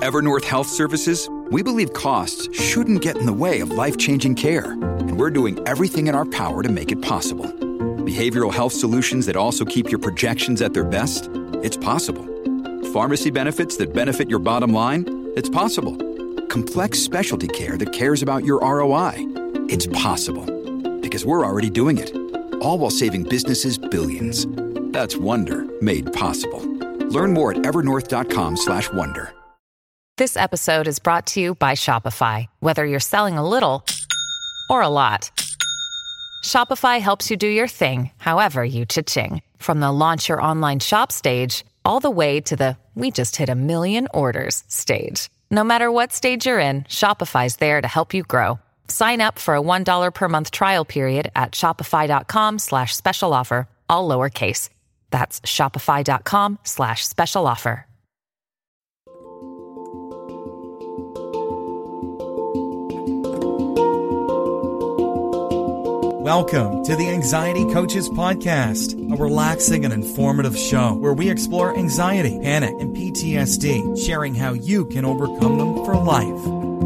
Evernorth Health Services, we believe costs shouldn't get in the way of life-changing care, and we're doing everything in our power to make it possible. Behavioral health solutions that also keep your projections at their best? It's possible. Pharmacy benefits that benefit your bottom line? It's possible. Complex specialty care that cares about your ROI? It's possible. Because we're already doing it. All while saving businesses billions. That's Wonder made possible. Learn more at evernorth.com/wonder. This episode is brought to you by Shopify. Whether you're selling a little or a lot, Shopify helps you do your thing, however you cha-ching. From the launch your online shop stage, all the way to the we just hit 1 million orders stage. No matter what stage you're in, Shopify's there to help you grow. Sign up for a $1 per month trial period at shopify.com/special offer, all lowercase. That's shopify.com/special offer. Welcome to the Anxiety Coaches Podcast, a relaxing and informative show where we explore anxiety, panic, and PTSD, sharing how you can overcome them for life.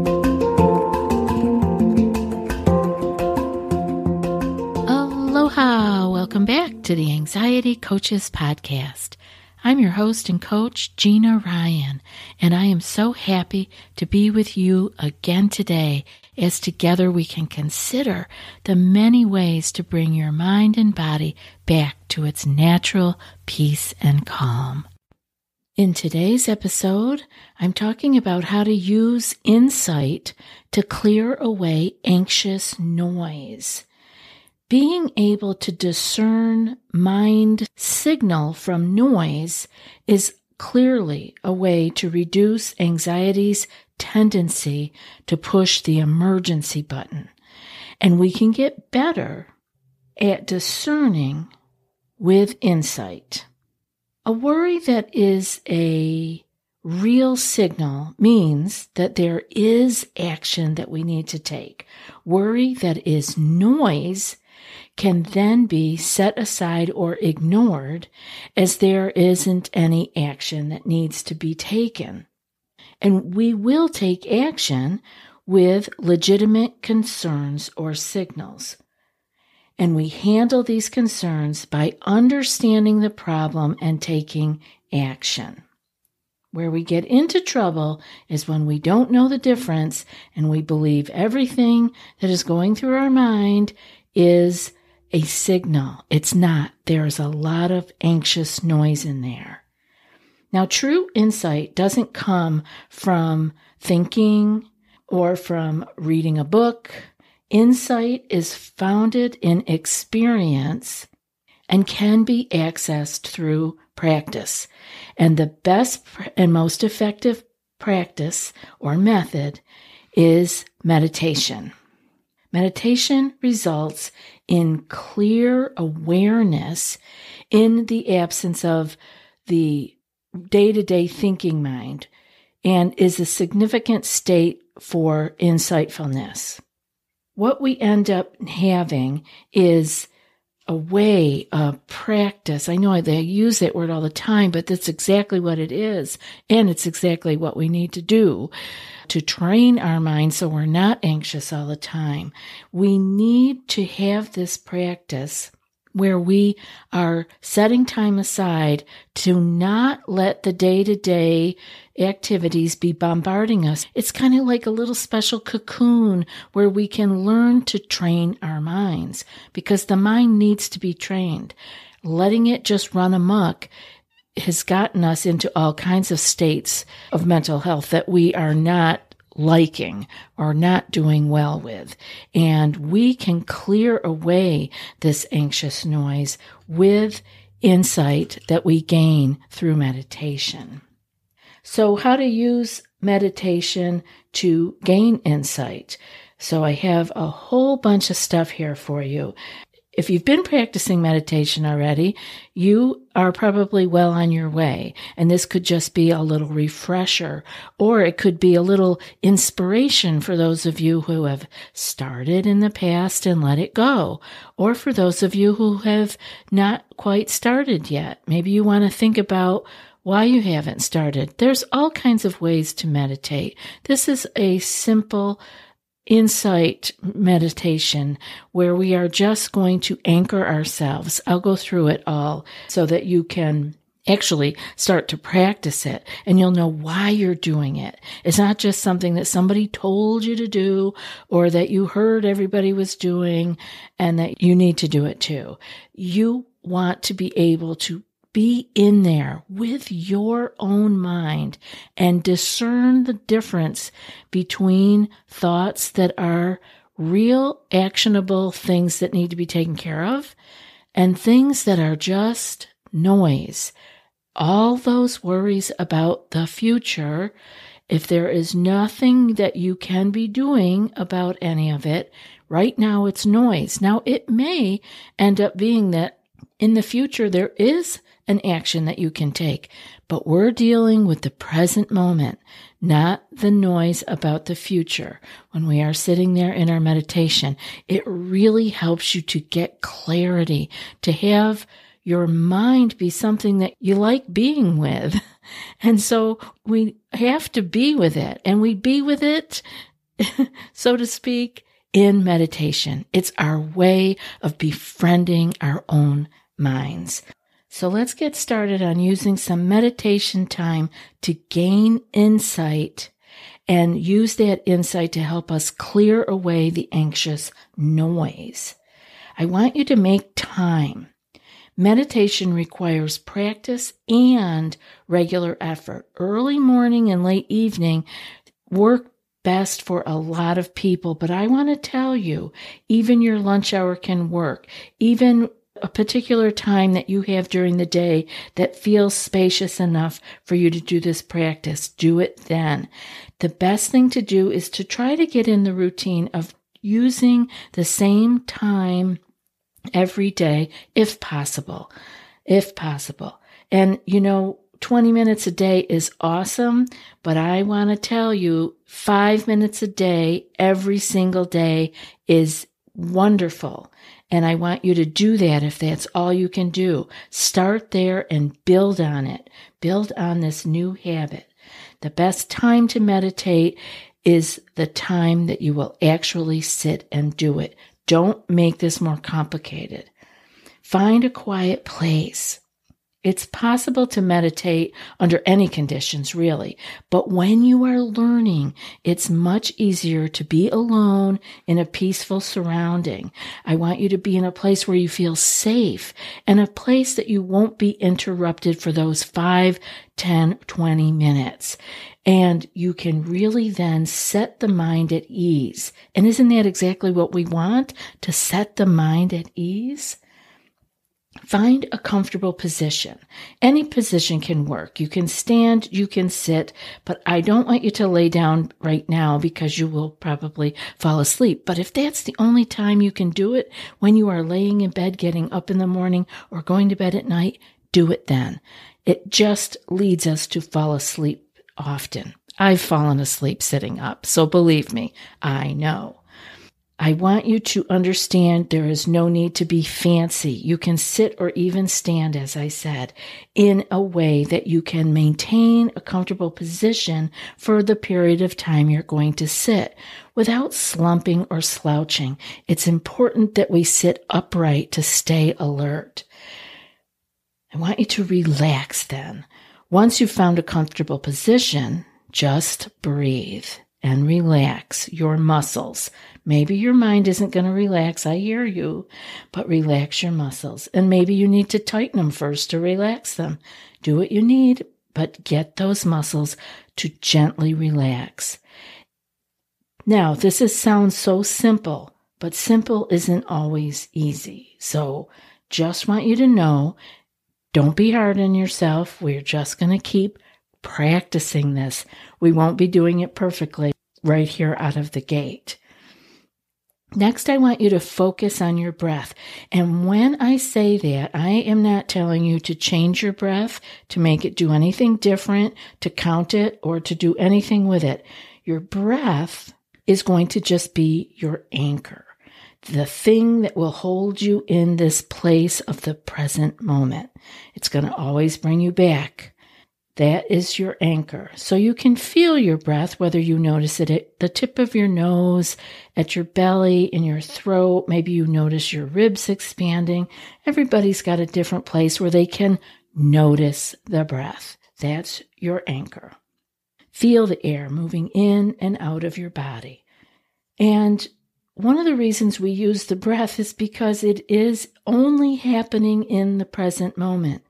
Aloha! Welcome back to the Anxiety Coaches Podcast. I'm your host and coach, Gina Ryan, and I am so happy to be with you again today as together we can consider the many ways to bring your mind and body back to its natural peace and calm. In today's episode, I'm talking about how to use insight to clear away anxious noise. Being able to discern mind signal from noise is clearly a way to reduce anxiety's tendency to push the emergency button. And we can get better at discerning with insight. A worry that is a real signal means that there is action that we need to take. Worry that is noise can then be set aside or ignored as there isn't any action that needs to be taken. And we will take action with legitimate concerns or signals. And we handle these concerns by understanding the problem and taking action. Where we get into trouble is when we don't know the difference and we believe everything that is going through our mind is a signal. It's not. There's a lot of anxious noise in there. Now, true insight doesn't come from thinking or from reading a book. Insight is founded in experience and can be accessed through practice. And the best and most effective practice or method is meditation. Meditation results in clear awareness in the absence of the day-to-day thinking mind and is a significant state for insightfulness. What we end up having is a way of practice. I know they use that word all the time, but that's exactly what it is. And it's exactly what we need to do to train our mind so we're not anxious all the time. We need to have this practice where we are setting time aside to not let the day-to-day activities be bombarding us. It's kind of like a little special cocoon where we can learn to train our minds because the mind needs to be trained. Letting it just run amok has gotten us into all kinds of states of mental health that we are not liking or not doing well with. And we can clear away this anxious noise with insight that we gain through meditation. So how to use meditation to gain insight. So I have a whole bunch of stuff here for you. If you've been practicing meditation already, you are probably well on your way. And this could just be a little refresher, or it could be a little inspiration for those of you who have started in the past and let it go, or for those of you who have not quite started yet. Maybe you want to think about why you haven't started. There's all kinds of ways to meditate. This is a simple insight meditation where we are just going to anchor ourselves. I'll go through it all so that you can actually start to practice it and you'll know why you're doing it. It's not just something that somebody told you to do or that you heard everybody was doing and that you need to do it too. You want to be able to be in there with your own mind and discern the difference between thoughts that are real, actionable things that need to be taken care of and things that are just noise. All those worries about the future, if there is nothing that you can be doing about any of it, right now it's noise. Now, it may end up being that in the future there is an action that you can take, but we're dealing with the present moment, not the noise about the future. When we are sitting there in our meditation, it really helps you to get clarity, to have your mind be something that you like being with. And so we have to be with it, and we be with it, so to speak, in meditation. It's our way of befriending our own minds. So let's get started on using some meditation time to gain insight and use that insight to help us clear away the anxious noise. I want you to make time. Meditation requires practice and regular effort. Early morning and late evening work best for a lot of people, but I want to tell you, even your lunch hour can work. Even a particular time that you have during the day that feels spacious enough for you to do this practice, do it then. The best thing to do is to try to get in the routine of using the same time every day, if possible. And 20 minutes a day is awesome, but I want to tell you 5 minutes a day, every single day is wonderful. And I want you to do that if that's all you can do. Start there and build on it. Build on this new habit. The best time to meditate is the time that you will actually sit and do it. Don't make this more complicated. Find a quiet place. It's possible to meditate under any conditions, really. But when you are learning, it's much easier to be alone in a peaceful surrounding. I want you to be in a place where you feel safe and a place that you won't be interrupted for those 5, 10, 20 minutes. And you can really then set the mind at ease. And isn't that exactly what we want? To set the mind at ease? Find a comfortable position. Any position can work. You can stand, you can sit, but I don't want you to lay down right now because you will probably fall asleep. But if that's the only time you can do it, when you are laying in bed, getting up in the morning, or going to bed at night, do it then. It just leads us to fall asleep often. I've fallen asleep sitting up, so believe me, I know. I want you to understand there is no need to be fancy. You can sit or even stand, as I said, in a way that you can maintain a comfortable position for the period of time you're going to sit without slumping or slouching. It's important that we sit upright to stay alert. I want you to relax then. Once you've found a comfortable position, just breathe and relax your muscles. Maybe your mind isn't going to relax, I hear you, but relax your muscles. And maybe you need to tighten them first to relax them. Do what you need, but get those muscles to gently relax. Now, this sounds so simple, but simple isn't always easy. So just want you to know, don't be hard on yourself. We're just going to keep practicing this. We won't be doing it perfectly right here out of the gate. Next, I want you to focus on your breath. And when I say that, I am not telling you to change your breath, to make it do anything different, to count it, or to do anything with it. Your breath is going to just be your anchor, the thing that will hold you in this place of the present moment. It's going to always bring you back. That is your anchor. So you can feel your breath, whether you notice it at the tip of your nose, at your belly, in your throat. Maybe you notice your ribs expanding. Everybody's got a different place where they can notice the breath. That's your anchor. Feel the air moving in and out of your body. And one of the reasons we use the breath is because it is only happening in the present moment.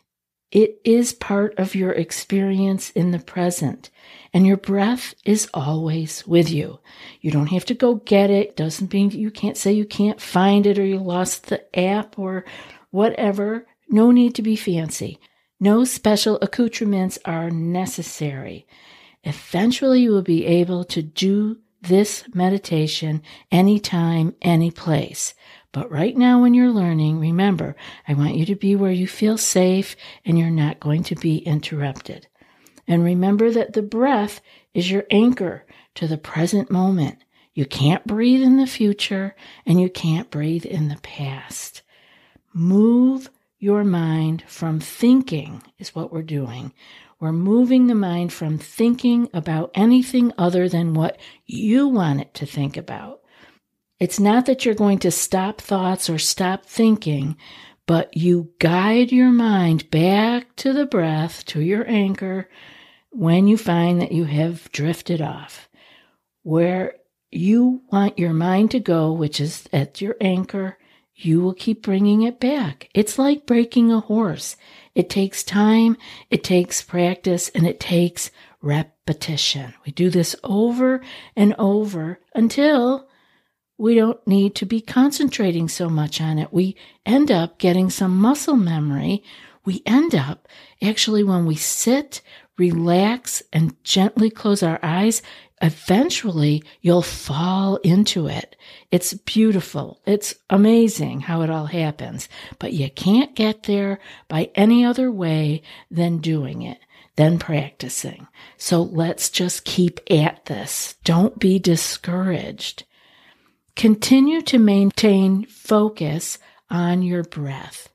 It is part of your experience in the present, and your breath is always with you. You don't have to go get it. Doesn't mean you can't say you can't find it or you lost the app or whatever. No need to be fancy. No special accoutrements are necessary. Eventually, you will be able to do this meditation anytime, any place. But right now when you're learning, remember, I want you to be where you feel safe and you're not going to be interrupted. And remember that the breath is your anchor to the present moment. You can't breathe in the future and you can't breathe in the past. Move your mind from thinking is what we're doing. We're moving the mind from thinking about anything other than what you want it to think about. It's not that you're going to stop thoughts or stop thinking, but you guide your mind back to the breath, to your anchor, when you find that you have drifted off. Where you want your mind to go, which is at your anchor, you will keep bringing it back. It's like breaking a horse. It takes time, it takes practice, and it takes repetition. We do this over and over until we don't need to be concentrating so much on it. We end up getting some muscle memory. We end up, actually, when we sit, relax, and gently close our eyes, eventually you'll fall into it. It's beautiful. It's amazing how it all happens. But you can't get there by any other way than doing it, than practicing. So let's just keep at this. Don't be discouraged. Continue to maintain focus on your breath.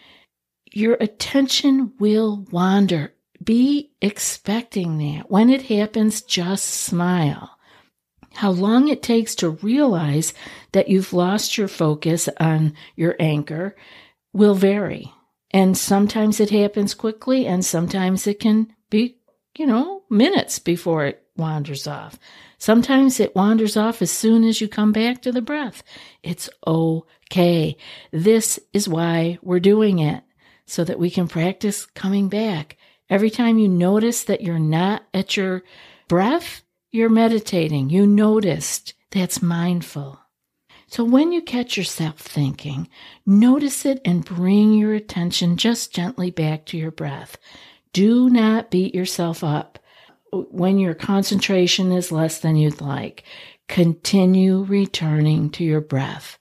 Your attention will wander. Be expecting that. When it happens, just smile. How long it takes to realize that you've lost your focus on your anchor will vary. And sometimes it happens quickly, and sometimes it can be, minutes before it wanders off. Sometimes it wanders off as soon as you come back to the breath. It's okay. This is why we're doing it, so that we can practice coming back. Every time you notice that you're not at your breath, you're meditating. You noticed. That's mindful. So when you catch yourself thinking, notice it and bring your attention just gently back to your breath. Do not beat yourself up when your concentration is less than you'd like. Continue returning to your breath.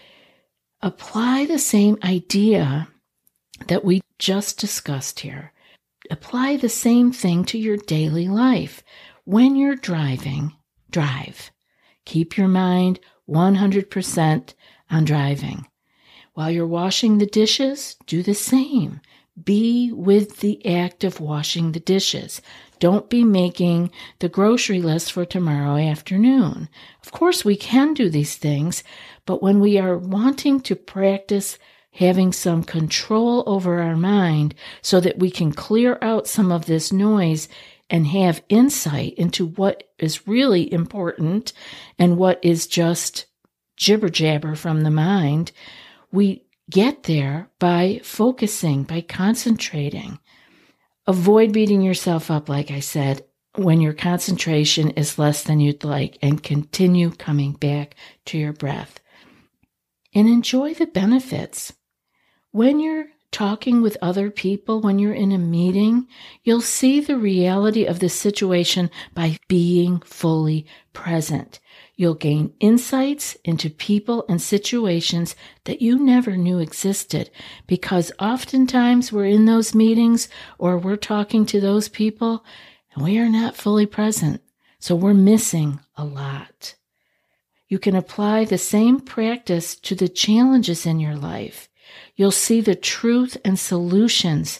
Apply the same idea that we just discussed here. Apply the same thing to your daily life. When you're driving, drive. Keep your mind 100% on driving. While you're washing the dishes, do the same. Be with the act of washing the dishes. Don't be making the grocery list for tomorrow afternoon. Of course, we can do these things, but when we are wanting to practice having some control over our mind so that we can clear out some of this noise and have insight into what is really important and what is just jibber-jabber from the mind, we get there by focusing, by concentrating. Avoid beating yourself up, like I said, when your concentration is less than you'd like, and continue coming back to your breath. And enjoy the benefits. When you're talking with other people, when you're in a meeting, you'll see the reality of the situation by being fully present. You'll gain insights into people and situations that you never knew existed, because oftentimes we're in those meetings or we're talking to those people and we are not fully present. So we're missing a lot. You can apply the same practice to the challenges in your life. You'll see the truth and solutions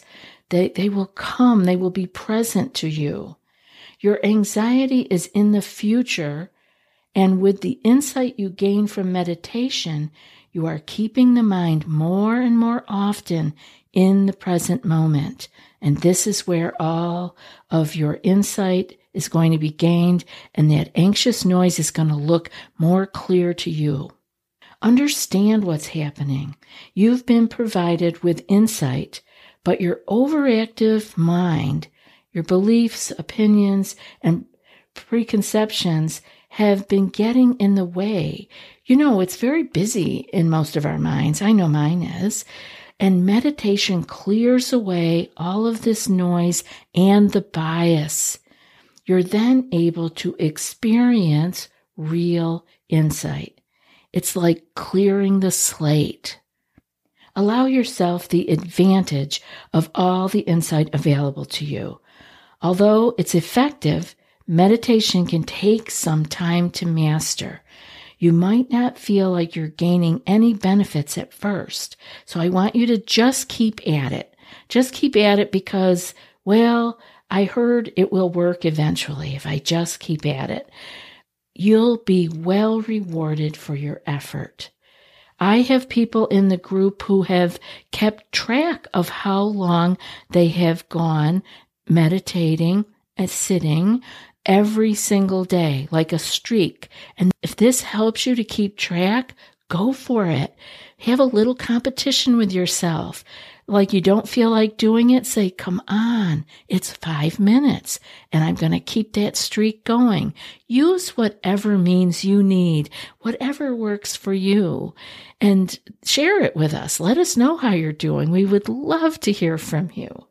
They will come. They will be present to you. Your anxiety is in the future, and with the insight you gain from meditation, you are keeping the mind more and more often in the present moment. And this is where all of your insight is going to be gained, and that anxious noise is going to look more clear to you. Understand what's happening. You've been provided with insight, but your overactive mind, your beliefs, opinions, and preconceptions have been getting in the way. You know, it's very busy in most of our minds. I know mine is. And meditation clears away all of this noise and the bias. You're then able to experience real insight. It's like clearing the slate. Allow yourself the advantage of all the insight available to you. Although it's effective, meditation can take some time to master. You might not feel like you're gaining any benefits at first. So I want you to just keep at it. Just keep at it because, well, I heard it will work eventually if I just keep at it. You'll be well rewarded for your effort. I have people in the group who have kept track of how long they have gone meditating and sitting every single day, like a streak. And if this helps you to keep track, go for it. Have a little competition with yourself. Like you don't feel like doing it, say, come on, it's 5 minutes, and I'm going to keep that streak going. Use whatever means you need, whatever works for you, and share it with us. Let us know how you're doing. We would love to hear from you.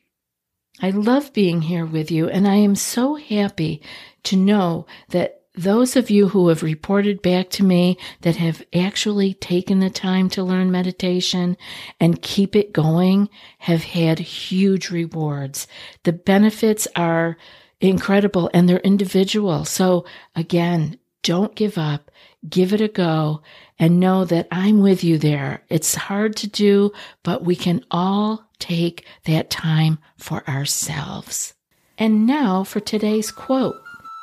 I love being here with you, and I am so happy to know that those of you who have reported back to me that have actually taken the time to learn meditation and keep it going have had huge rewards. The benefits are incredible and they're individual. So again, don't give up, give it a go, and know that I'm with you there. It's hard to do, but we can all take that time for ourselves. And now for today's quote.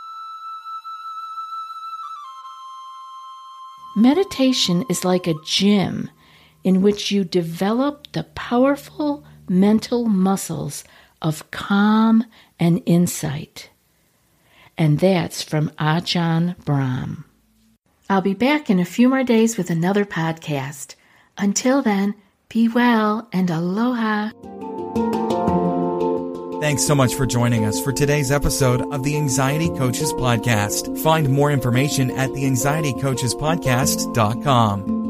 Meditation is like a gym in which you develop the powerful mental muscles of calm and insight. And that's from Ajahn Brahm. I'll be back in a few more days with another podcast. Until then, be well and aloha. Thanks so much for joining us for today's episode of the Anxiety Coaches Podcast. Find more information at theanxietycoachespodcast.com.